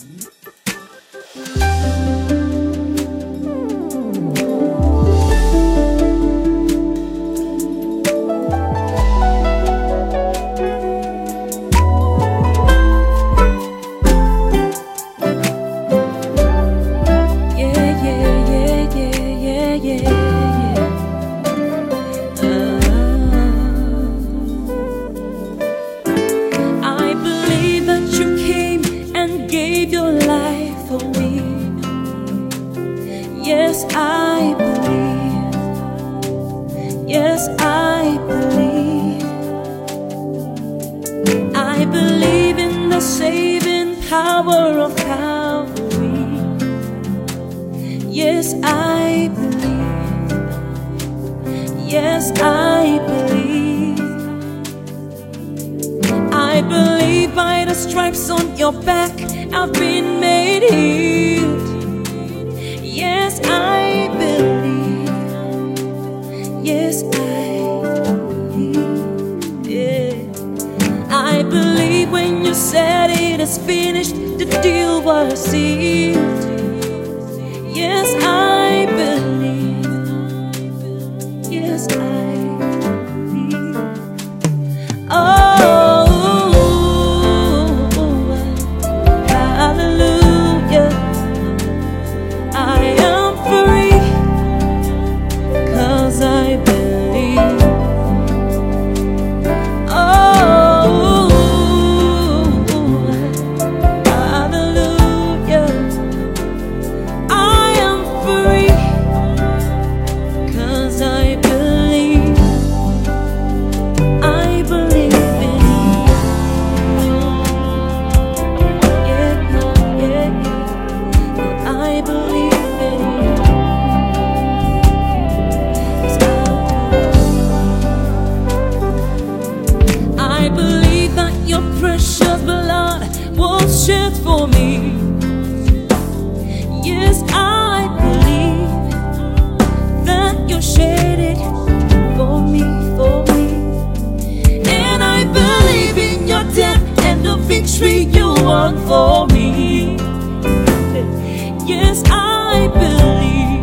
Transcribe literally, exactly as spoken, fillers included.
Yes, I believe. Yes, I believe. I believe in the saving power of Calvary. Yes, I believe. Yes, I believe. I believe by the stripes on your back I've been made healed. Yes, I believe. Yes, I believe. Yeah. I believe when you said it is finished, the deal was sealed. Yes, I believe. Yes, I believe. Oh, hallelujah. I am free, 'cause I believe. Oh, hallelujah. I am free, 'cause I believe. I believe in you. Yeah, yeah, yeah. I believe. I believe that your precious blood was shed for me. Yes, I believe that you shed it for me, for me. And I believe in your death and the victory you won for me. Yes, I believe.